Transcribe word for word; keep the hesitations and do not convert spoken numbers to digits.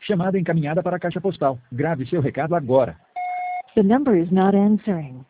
Chamada encaminhada para a caixa postal. Grave seu recado agora. The number is not answering.